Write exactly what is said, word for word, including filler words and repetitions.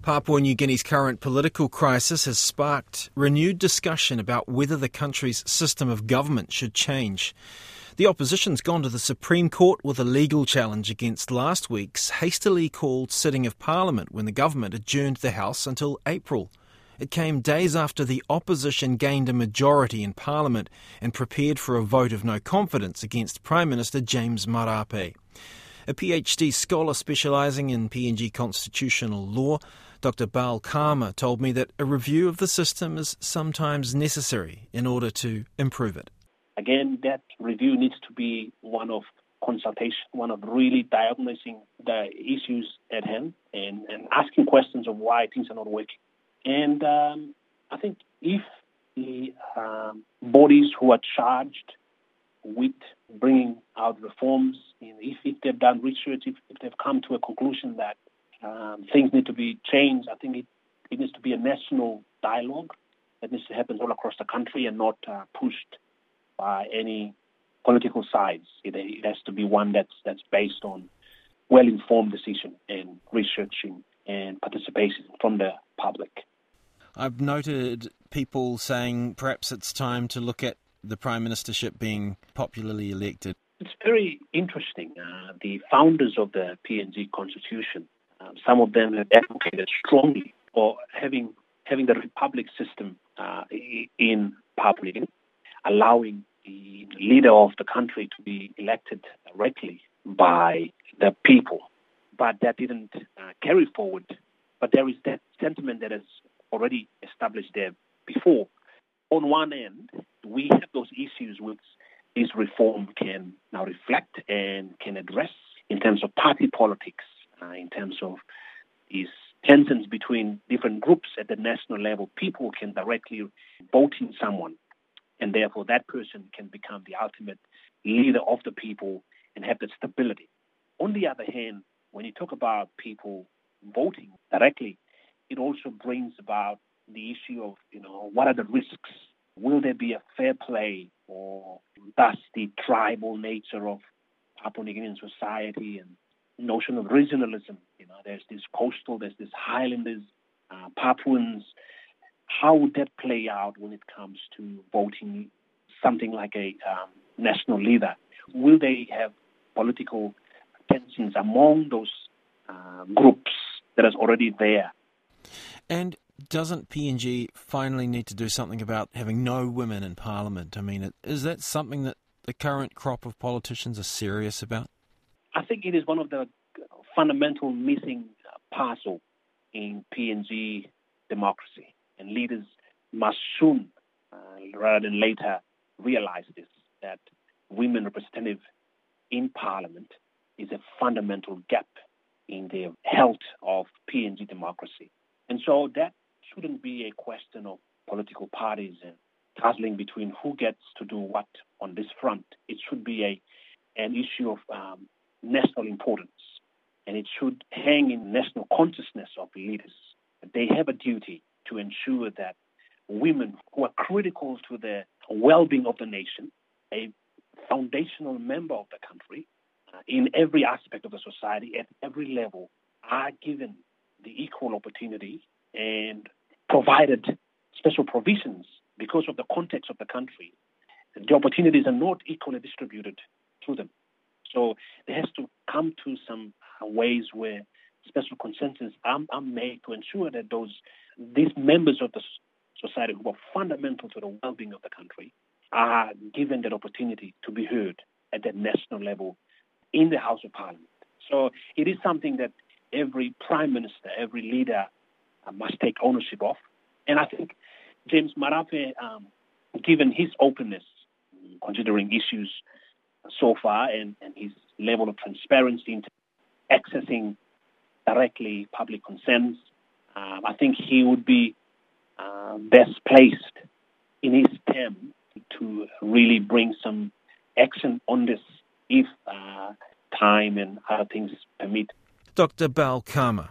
Papua New Guinea's current political crisis has sparked renewed discussion about whether the country's system of government should change. The opposition's gone to the Supreme Court with a legal challenge against last week's hastily called sitting of Parliament when the government adjourned the House until April. It came days after the opposition gained a majority in Parliament and prepared for a vote of no confidence against Prime Minister James Marape. A PhD scholar specialising in P N G constitutional law, Doctor Bal Kama, told me that a review of the system is sometimes necessary in order to improve it. Again, that review needs to be one of consultation, one of really diagnosing the issues at hand and, and asking questions of why things are not working. And um, I think if the um, bodies who are charged with bringing out reforms, if, if they've done research, if, if they've come to a conclusion that um, things need to be changed, I think it, it needs to be a national dialogue that needs to happen all across the country and not uh, pushed by any political sides. It, it has to be one that's that's based on well-informed decision and researching and participation from the public. I've noted people saying perhaps it's time to look at the Prime Ministership being popularly elected. It's very interesting. Uh, the founders of the P N G Constitution, uh, some of them have advocated strongly for having having the republic system uh, in Papua New Guinea, allowing the leader of the country to be elected directly by the people. But that didn't uh, carry forward. But there is that sentiment that is already established there before. On one end, we have those issues which this reform can now reflect and can address in terms of party politics, uh, in terms of these tensions between different groups at the national level. People can directly vote in someone, and therefore that person can become the ultimate leader of the people and have that stability. On the other hand, when you talk about people voting directly, it also brings about the issue of, you know, what are the risks? Will there be a fair play, or thus the tribal nature of Papua New Guinean society and notion of regionalism? You know, there's this coastal, there's this highlanders, uh, Papuans. How would that play out when it comes to voting something like a um, national leader? Will they have political tensions among those uh, groups that is already there? And doesn't P N G finally need to do something about having no women in Parliament? I mean, is that something that the current crop of politicians are serious about? I think it is one of the fundamental missing puzzle in P N G democracy. And leaders must soon, uh, rather than later, realize this, that women representative in Parliament is a fundamental gap in the health of P N G democracy. And so that shouldn't be a question of political parties and tussling between who gets to do what on this front. It should be a an issue of um, national importance, and it should hang in national consciousness of leaders. They have a duty to ensure that women who are critical to the well-being of the nation, a foundational member of the country, uh, in every aspect of the society, at every level, are given the equal opportunity and provided special provisions because of the context of the country. The opportunities are not equally distributed to them. So there has to come to some ways where special consensus are, are made to ensure that those these members of the society who are fundamental to the well-being of the country are given that opportunity to be heard at that national level in the House of Parliament. So it is something that every Prime Minister, every leader uh, must take ownership of. And I think James Marape, um, given his openness, considering issues so far and, and his level of transparency into accessing directly public concerns, um, I think he would be uh, best placed in his term to really bring some action on this if uh, time and other things permit. Doctor Bal Kama.